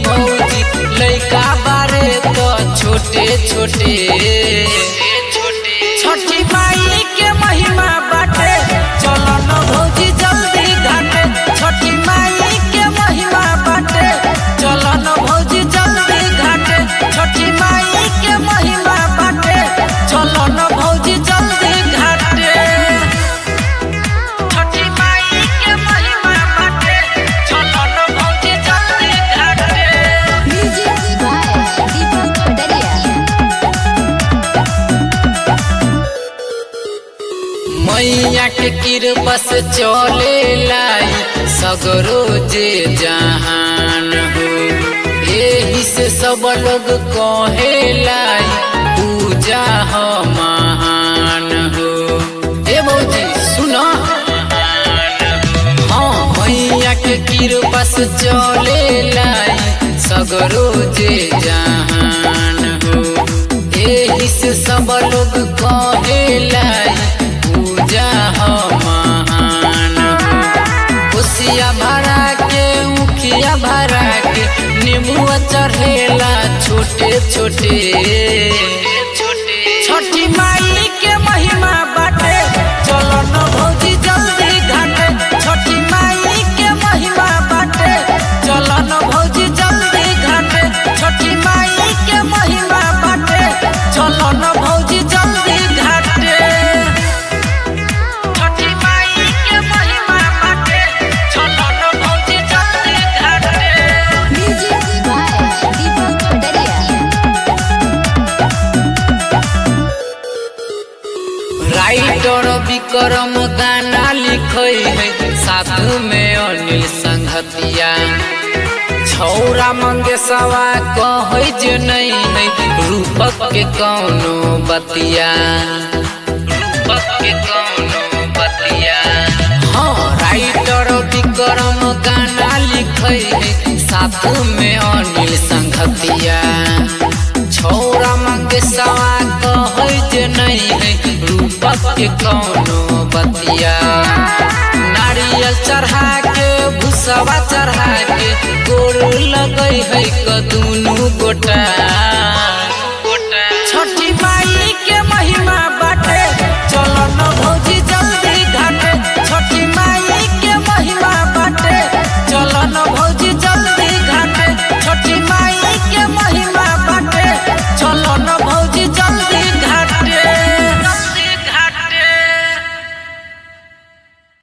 भौजी लइका बारे तो छोटे छोटे छठी माई के महिमा बाटे चलो न भौजी जल्दी घाटे छठी माई के महिमा बाटे चलो न भौजी जल्दी घाटे छठी माई के महिमा बाटे चलो न भौजी जल्दी घाटे छठी माई के महिमा बाटे चलो न भौजी जल्दी घाटे म्यूजिक बाय दीपक डरिया। मैया के कृपा से चले लाई सगरो जे जहान हो एही से सब लोग कहे लाई पूजा हो महान हो। ए भौजी सुनो हाँ मैया के कृपा से चले लाई सगरो जे जहान हो एही से सब लोग कहे लाई पूजा हो महान हो। खुशिया भरा के मुखिया भरा के नींबुआ चढ़ेला छोटे छोटे छठी माई के महिमा बाटे चलो न भौजी जल्दी घाटे छठी माई के महिमा बाटे चलो न भौजी जल्दी घाटे छठी माई के महिमा बाटे चलो न भौजी जल्दी घाटे छठी माई के महिमा बाटे चलो न भौजी जल्दी घाटे म्यूजिक बाय दीपक डरिया। राइटर विक्रम गाना लिखे है साथ में अनिल संघतिया छौरा मंगेशवा कहे जे नहीं है रूपक के कौनो बतिया रूपक के कौनो बतिया हाँ राइटर विक्रम गाना लिखे है साथ में अनिल संघतिया छौरा मंगेशवा कहे जे नहीं है रूपक के कौनो बतिया नारियल चढ़ा के भूसवा चढ़ा के गोर लगई है कदूनु गोटा।